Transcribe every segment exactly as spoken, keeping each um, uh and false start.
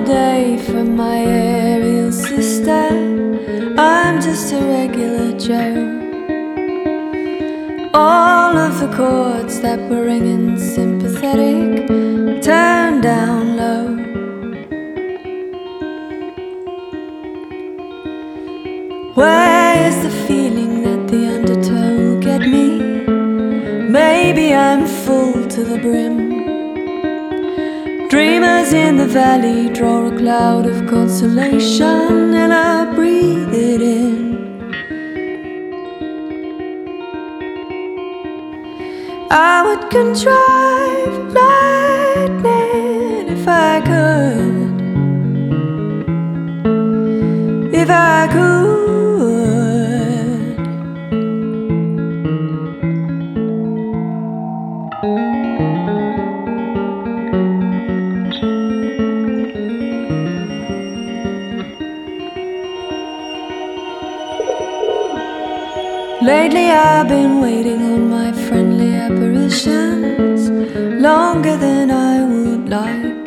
day from my aerial sister. I'm just a regular Joe. All of the chords that were ringing sympathetic turned down low. Where is the feeling that the undertow will get me? Maybe I'm full to the brim. Dreamers in the valley draw a cloud of consolation, and I breathe it in. I would contrive lightning if I could, if I could. Lately I've been waiting on my friendly apparitions longer than I would like.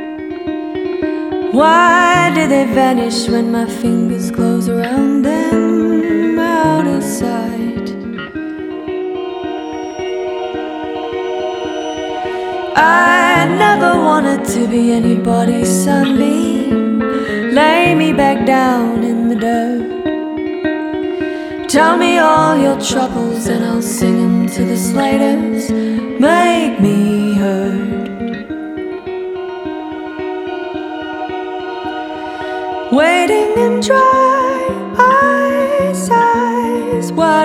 Why do they vanish when my fingers close around them out of sight? I never wanted to be anybody's sunbeam. Lay me back down in the dirt. Tell me all your troubles and I'll sing them to the slaters. Make me heard. Waiting in dry eyes, eyes wide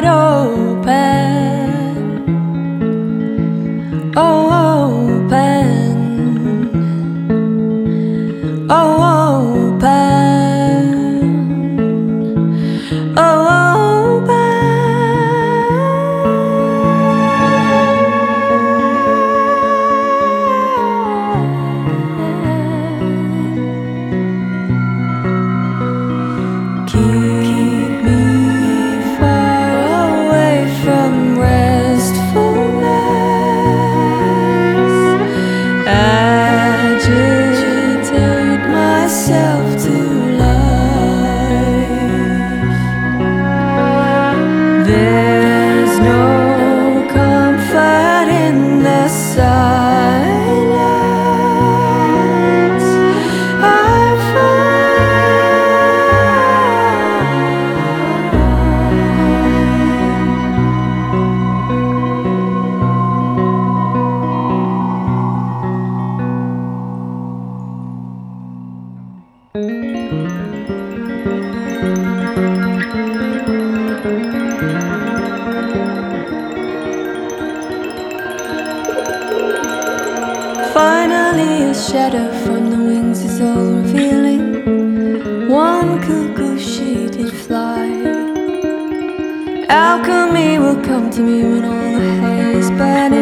open. Oh, open. Oh, open. Oh, there's no comfort in the silence I Finally a shadow from the wings is all revealing. One cuckoo she did fly. Alchemy will come to me when all the hay is burning.